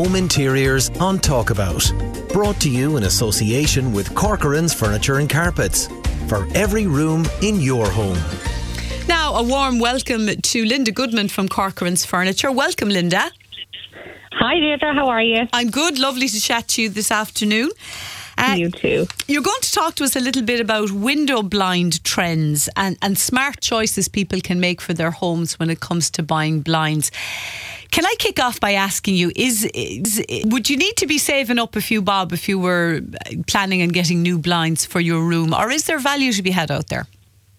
Home Interiors on Talkabout. Brought to you in association with Corcoran's Furniture and Carpets. For every room in your home. Now, a warm welcome to Linda Goodman from Corcoran's Furniture. Welcome, Linda. Hi, Deirdre. How are you? I'm good. Lovely to chat to you this afternoon. You too. You're going to talk to us a little bit about window blind trends and smart choices people can make for their homes when it comes to buying blinds. Can I kick off by asking you, would you need to be saving up a few bob if you were planning on getting new blinds for your room, or is there value to be had out there?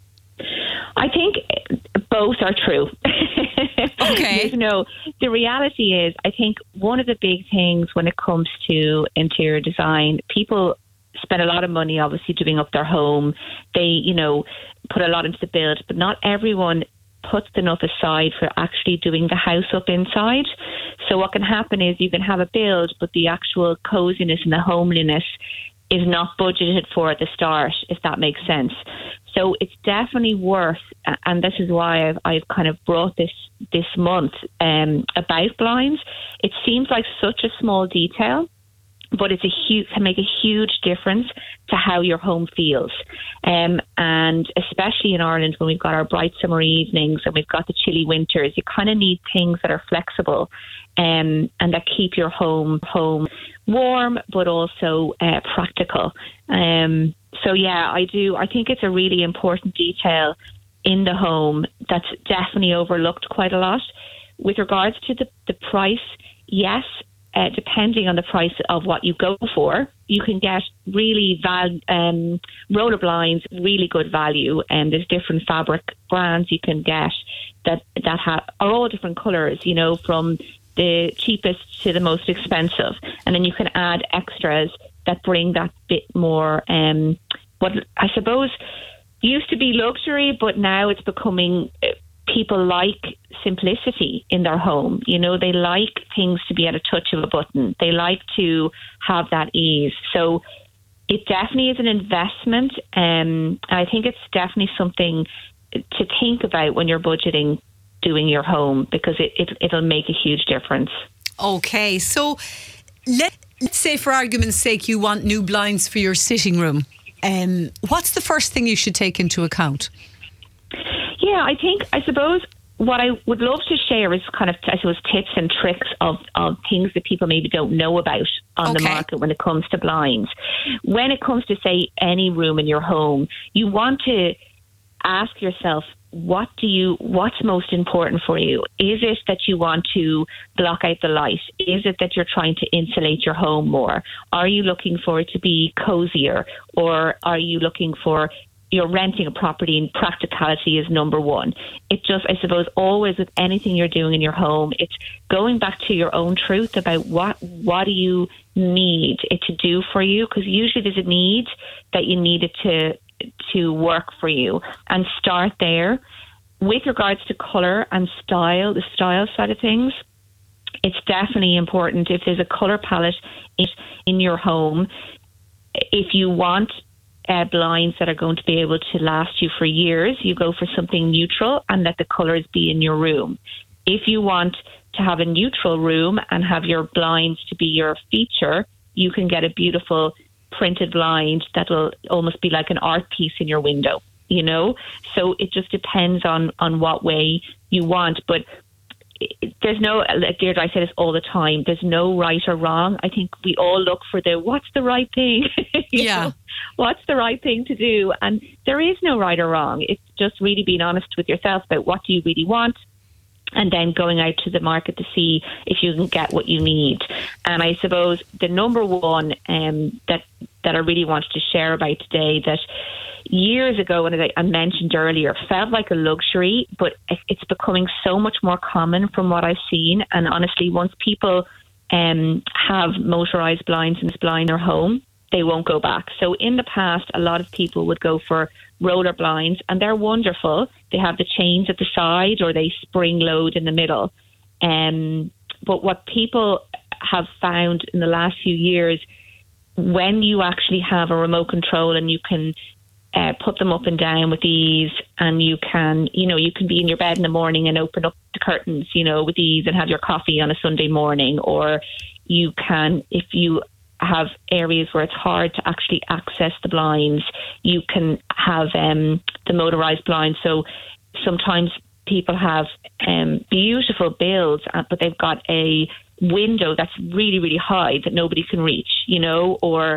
I think both are true. Okay. The reality is, I think one of the big things when it comes to interior design, people spend a lot of money obviously doing up their home. They, put a lot into the build, but not everyone puts enough aside for actually doing the house up inside. So what can happen is you can have a build, but the actual coziness and the homeliness is not budgeted for at the start, if that makes sense. So it's definitely worth, and this is why I've kind of brought this month about blinds. It seems like such a small detail, but it can make a huge difference to how your home feels. And especially in Ireland, when we've got our bright summer evenings and we've got the chilly winters, you kind of need things that are flexible and that keep your home warm, but also practical. So yeah, I do. I think it's a really important detail in the home that's definitely overlooked quite a lot. With regards to the price, yes, depending on the price of what you go for, you can get really roller blinds, really good value. And there's different fabric brands you can get that are all different colours, from the cheapest to the most expensive. And then you can add extras that bring that bit more, what I suppose used to be luxury, but now it's becoming, people like simplicity in their home. They like things to be at a touch of a button. They like to have that ease. So it definitely is an investment. And I think it's definitely something to think about when you're budgeting doing your home, because it'll make a huge difference. Okay, so let's say for argument's sake you want new blinds for your sitting room. What's the first thing you should take into account? Yeah, I suppose what I would love to share is kind of, tips and tricks of things that people maybe don't know about on the market when it comes to blinds. When it comes to, say, any room in your home, you want to ask yourself, what's most important for you? Is it that you want to block out the light? Is it that you're trying to insulate your home more? Are you looking for it to be cozier? Or are you looking for, you're renting a property and practicality is number one? It just, I suppose, always with anything you're doing in your home, it's going back to your own truth about what do you need it to do for you? Because usually there's a need that you need it to work for you, and start there. With regards to colour and style, the style side of things, it's definitely important if there's a colour palette in your home. If you want blinds that are going to be able to last you for years, you go for something neutral and let the colours be in your room. If you want to have a neutral room and have your blinds to be your feature, you can get a beautiful printed blind that will almost be like an art piece in your window, so it just depends on what way you want. But there's no, like Deirdre, I say this all the time, there's no right or wrong. I think we all look for what's the right thing. What's the right thing to do? And there is no right or wrong. It's just really being honest with yourself about what do you really want, and then going out to the market to see if you can get what you need. And I suppose the number one that I really wanted to share about today, that years ago, and as I mentioned earlier, felt like a luxury, but it's becoming so much more common from what I've seen. And honestly, once people have motorised blinds and blind their home, they won't go back. So in the past, a lot of people would go for roller blinds, and they're wonderful. They have the chains at the side, or they spring load in the middle. But what people have found in the last few years, when you actually have a remote control and you can put them up and down with ease, and you can be in your bed in the morning and open up the curtains, with ease, and have your coffee on a Sunday morning, or you can, if you have areas where it's hard to actually access the blinds, you can have the motorized blinds. So sometimes people have beautiful builds, but they've got a window that's really, really high that nobody can reach, or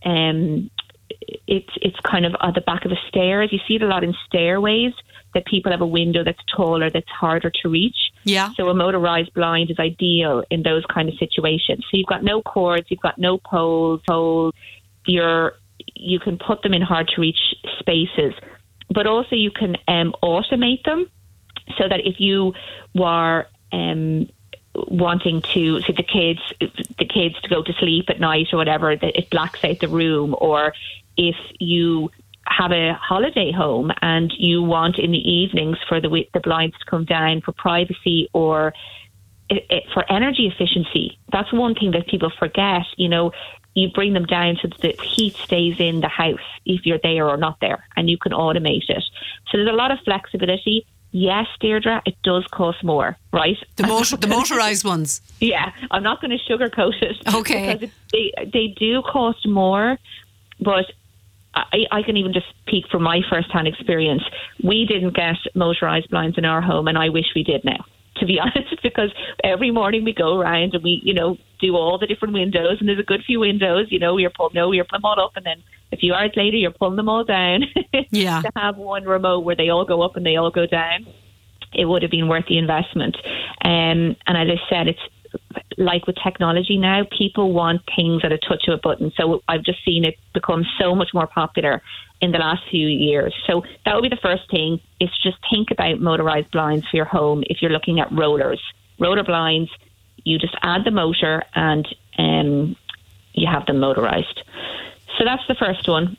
it's kind of at the back of the stairs. You see it a lot in stairways, that people have a window that's taller, that's harder to reach. Yeah. So a motorized blind is ideal in those kind of situations. So you've got no cords, you've got no poles. You can put them in hard to reach spaces, but also you can automate them so that if you are wanting to see the kids to go to sleep at night or whatever, that it blacks out the room, or if you have a holiday home and you want in the evenings for the blinds to come down for privacy or for energy efficiency. That's one thing that people forget. You bring them down so that the heat stays in the house if you're there or not there, and you can automate it. So there's a lot of flexibility. Yes, Deirdre, it does cost more, right? The motorised ones. Yeah, I'm not going to sugarcoat it. Okay. Because they do cost more, but I can even just speak from my first-hand experience. We didn't get motorised blinds in our home, and I wish we did now, to be honest, because every morning we go around and we, do all the different windows, and there's a good few windows, you're pulling them all up, and then a few hours later you're pulling them all down. Yeah. To have one remote where they all go up and they all go down, it would have been worth the investment. And as I said, it's like with technology now, people want things at a touch of a button. So I've just seen it become so much more popular in the last few years. So that would be the first thing, is just think about motorised blinds for your home. If you're looking at roller blinds, you just add the motor and you have them motorised. So that's the first one.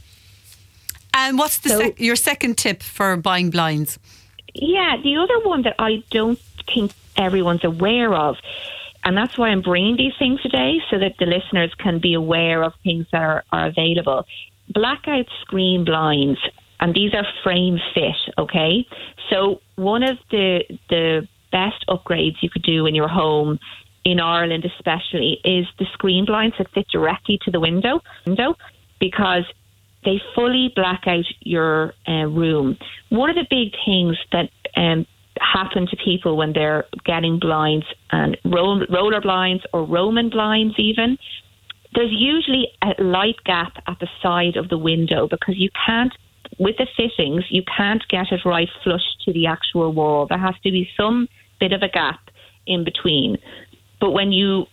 And what's your second tip for buying blinds? Yeah, the other one that I don't think everyone's aware of, and that's why I'm bringing these things today, so that the listeners can be aware of things that are available. Blackout screen blinds, and these are frame fit, okay? So one of the best upgrades you could do in your home, in Ireland especially, is the screen blinds that fit directly to the window, because they fully black out your room. One of the big things that happen to people when they're getting blinds, and roller blinds or Roman blinds even, there's usually a light gap at the side of the window, because you can't, with the fittings, you can't get it right flush to the actual wall. There has to be some bit of a gap in between. But when you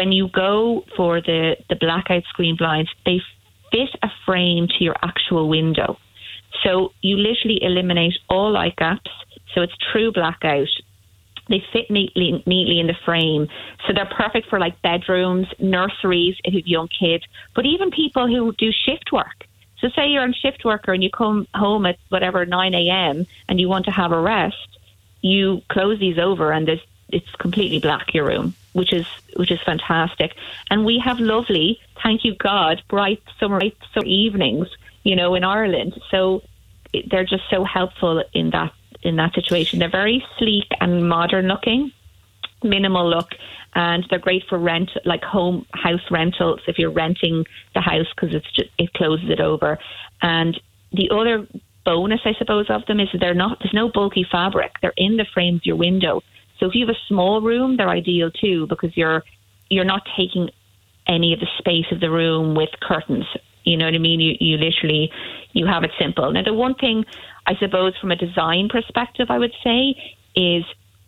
go for the blackout screen blinds, they fit a frame to your actual window. So you literally eliminate all light gaps. So it's true blackout. They fit neatly in the frame. So they're perfect for like bedrooms, nurseries, if you have young kids, but even people who do shift work. So say you're a shift worker and you come home at 9 a.m. and you want to have a rest, you close these over and it's completely black, your room, which is fantastic. And we have lovely, thank you God, bright summer evenings, in Ireland. So they're just so helpful in that situation. They're very sleek and modern looking, minimal look, and they're great for house rentals if you're renting the house, because it closes it over. And the other bonus, I suppose, of them is there's no bulky fabric. They're in the frame of your window. So if you have a small room, they're ideal too, because you're not taking any of the space of the room with curtains. You know what I mean? You literally, you have it simple. Now, the one thing, I suppose, from a design perspective, I would say, is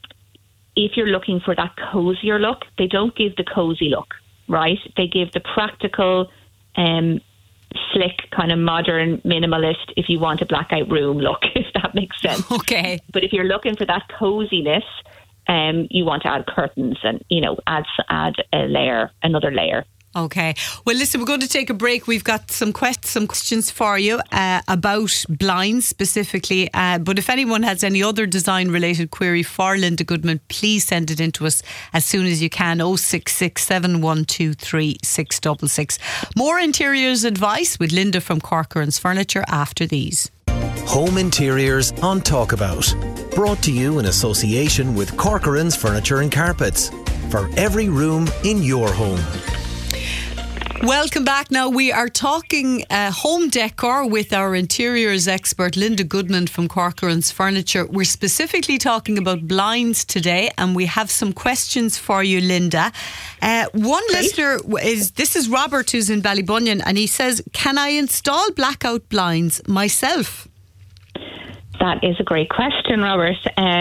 if you're looking for that cozier look, they don't give the cozy look, right? They give the practical, slick, kind of modern, minimalist, if you want a blackout room look, if that makes sense. Okay. But if you're looking for that coziness, you want to add curtains and, add another layer. Okay. Well, listen, we're going to take a break. We've got some questions for you about blinds specifically. But if anyone has any other design-related query for Linda Goodman, please send it in to us as soon as you can. 066 7123 666. More interiors advice with Linda from Corcoran's Furniture after these. Home Interiors on Talkabout. Brought to you in association with Corcoran's Furniture and Carpets. for every room in your home. Welcome back. Now we are talking home decor with our interiors expert Linda Goodman from Corcoran's Furniture. We're specifically talking about blinds today, and we have some questions for you, Linda. One listener this is Robert, who's in Ballybunion, and he says, can I install blackout blinds myself? That is a great question, Robert.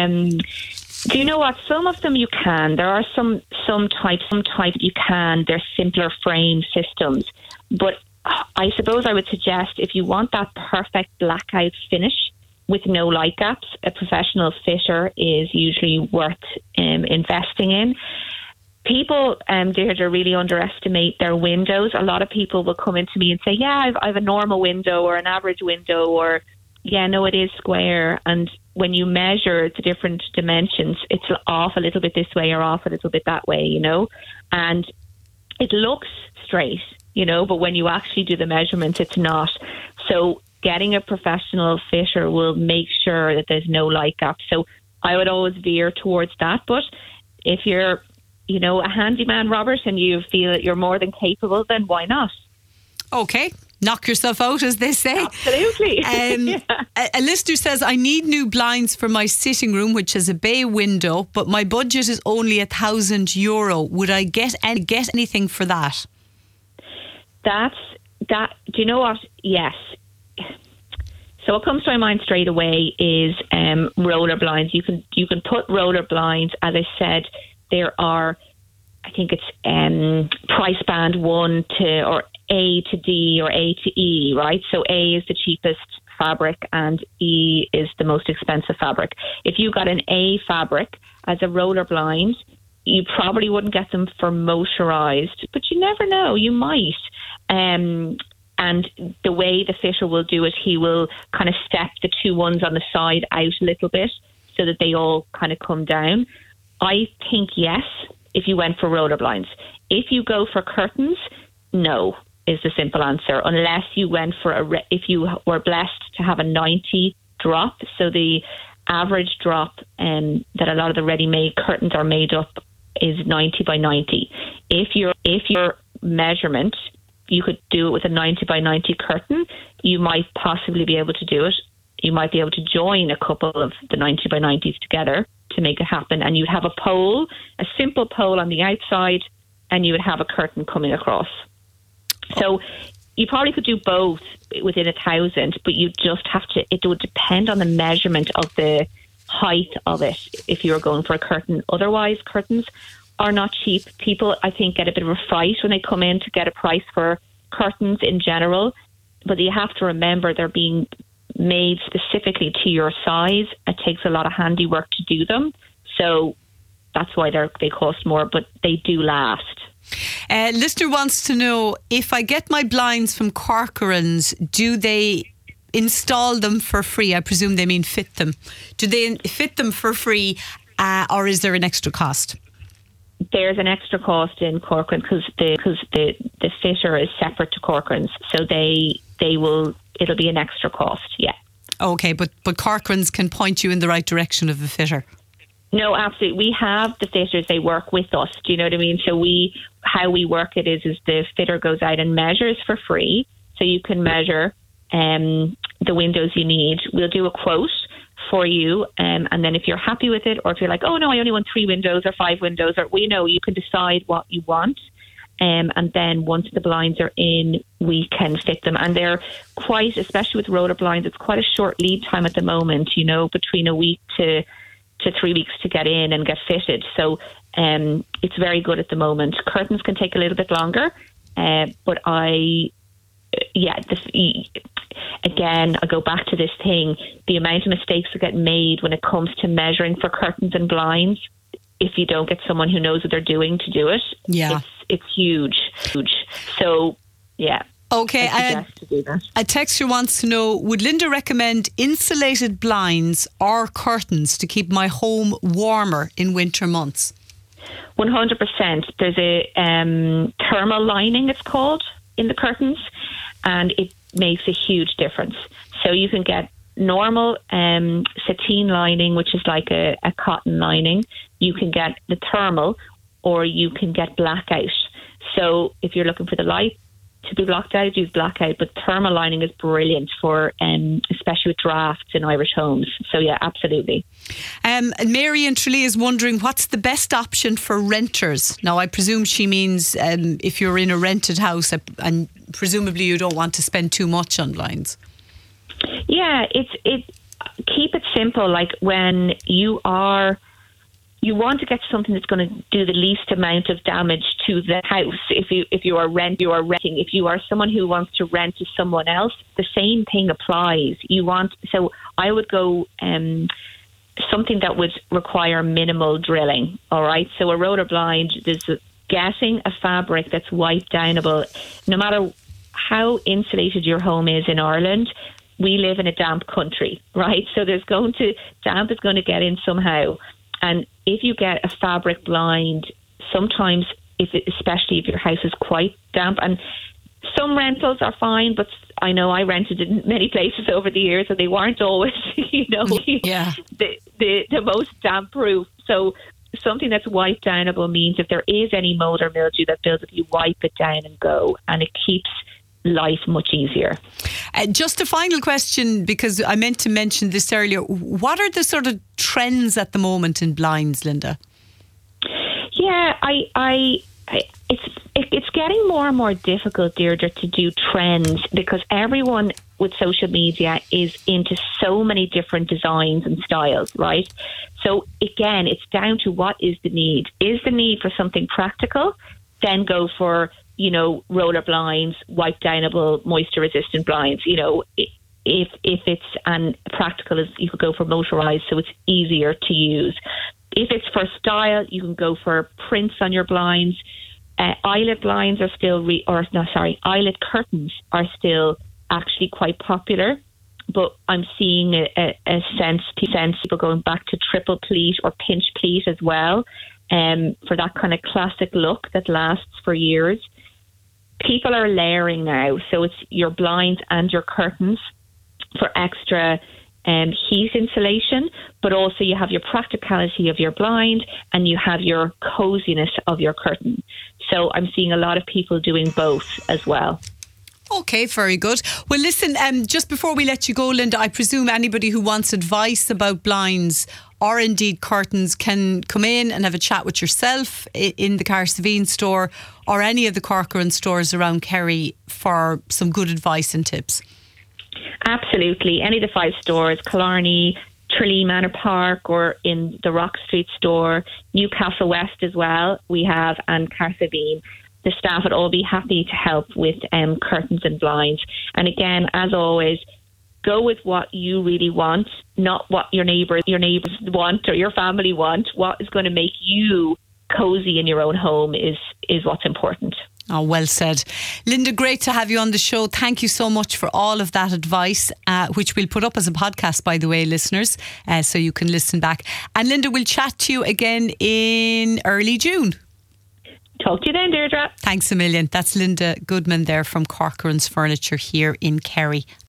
Do you know what? Some of them you can. There are some types you can. They're simpler frame systems. But I suppose I would suggest if you want that perfect blackout finish with no light gaps, a professional fitter is usually worth investing in. People, Deirdre, really underestimate their windows. A lot of people will come into me and say, yeah, I have a normal window or an average window, or yeah, no, it is square. And when you measure the different dimensions, it's off a little bit this way or off a little bit that way, you know, and it looks straight, you know, but when you actually do the measurements, it's not. So getting a professional fitter will make sure that there's no light gap. So I would always veer towards that. But if you're, you know, a handyman, Robert, and you feel that you're more than capable, then why not? Okay. Knock yourself out, as they say. Absolutely. Yeah. A listener says, I need new blinds for my sitting room, which has a bay window, but my budget is only €1,000. Would I get anything for that? Do you know what? Yes. So what comes to my mind straight away is roller blinds. You can put roller blinds. As I said, there are, I think it's price band 1 to or A to D or A to E, right? So A is the cheapest fabric and E is the most expensive fabric. If you got an A fabric as a roller blind, you probably wouldn't get them for motorised, but you never know, you might. And the way the fitter will do it, he will kind of step the two ones on the side out a little bit so that they all kind of come down. I think yes, if you went for roller blinds. If you go for curtains, no, is the simple answer, unless you went for if you were blessed to have a 90 drop. So the average drop that a lot of the ready-made curtains are made up is 90 by 90. If your measurement, you could do it with a 90 by 90 curtain, you might possibly be able to do it. You might be able to join a couple of the 90 by 90s together to make it happen, and you'd have a pole, a simple pole on the outside, and you would have a curtain coming across. So you probably could do both within 1,000, but you just have to, it would depend on the measurement of the height of it if you were going for a curtain. Otherwise, curtains are not cheap. People, I think, get a bit of a fright when they come in to get a price for curtains in general, but you have to remember they're being made specifically to your size. It takes a lot of handiwork to do them, so that's why they cost more, but they do last. Listener wants to know, if I get my blinds from Corcoran's, do they install them for free? I presume they mean fit them. Do they fit them for free, or is there an extra cost? There's an extra cost in Corcoran because the fitter is separate to Corcoran's, so it'll be an extra cost. Yeah. Okay, but Corcoran's can point you in the right direction of a fitter. No, absolutely. We have the fitters, they work with us. Do you know what I mean? So how we work it is the fitter goes out and measures for free. So you can measure the windows you need. We'll do a quote for you. And then if you're happy with it, or if you're like, oh no, I only want 3 windows or 5 windows, or you can decide what you want. And then once the blinds are in, we can fit them. And they're quite, especially with roller blinds, it's quite a short lead time at the moment, between a week to 3 weeks to get in and get fitted. So it's very good at the moment. Curtains can take a little bit longer, but again, I go back to this thing, the amount of mistakes that get made when it comes to measuring for curtains and blinds, if you don't get someone who knows what they're doing to do it, it's huge. So, yeah. Okay, a texter wants to know, would Linda recommend insulated blinds or curtains to keep my home warmer in winter months? 100%. There's a thermal lining, it's called, in the curtains, and it makes a huge difference. So you can get normal sateen lining, which is like a cotton lining. You can get the thermal, or you can get blackout. So if you're looking for the light to be blocked out, use blackout. But thermal lining is brilliant for, especially with drafts in Irish homes. So yeah, absolutely. And Mary in Tralee is wondering, what's the best option for renters? Now, I presume she means if you're in a rented house, and presumably you don't want to spend too much on blinds. Yeah, keep it simple. Like when you want to get something that's going to do the least amount of damage to the house. If you are renting. If you are someone who wants to rent to someone else, the same thing applies. So I would go something that would require minimal drilling. All right. So a roller blind, getting a fabric that's wipe downable, no matter how insulated your home is in Ireland. We live in a damp country, right? So damp is going to get in somehow. And if you get a fabric blind, sometimes, especially if your house is quite damp, and some rentals are fine, but I know I rented in many places over the years, and they weren't always, the most damp proof. So something that's wipe downable means if there is any mold or mildew that builds up, you wipe it down and go, and it keeps life much easier. Just a final question, because I meant to mention this earlier. What are the sort of trends at the moment in blinds, Linda? Yeah, it's getting more and more difficult, Deirdre, to do trends, because everyone with social media is into so many different designs and styles, right? So again, it's down to what is the need. Is the need for something practical? Then go for roller blinds, wipe downable, moisture resistant blinds. If it's practical, as you could go for motorized, so it's easier to use. If it's for style, you can go for prints on your blinds. Eyelet blinds are still, eyelet curtains are still actually quite popular. But I'm seeing a sense people going back to triple pleat or pinch pleat as well, for that kind of classic look that lasts for years. People are layering now, so it's your blinds and your curtains for extra heat insulation, but also you have your practicality of your blind and you have your coziness of your curtain. So I'm seeing a lot of people doing both as well. Okay, very good. Well, listen, just before we let you go, Linda, I presume anybody who wants advice about blinds or indeed curtains can come in and have a chat with yourself in the Carsavine store or any of the Corcoran stores around Kerry for some good advice and tips. Absolutely. Any of the 5 stores, Killarney, Tralee Manor Park, or in the Rock Street store, Newcastle West as well, we have, and Carsavine. The staff would all be happy to help with curtains and blinds. And again, as always, go with what you really want, not what your neighbours want or your family want. What is going to make you cosy in your own home is what's important. Oh, well said. Linda, great to have you on the show. Thank you so much for all of that advice, which we'll put up as a podcast, by the way, listeners, so you can listen back. And Linda, we'll chat to you again in early June. Talk to you then, Deirdre. Thanks a million. That's Linda Goodman there from Corcoran's Furniture here in Kerry.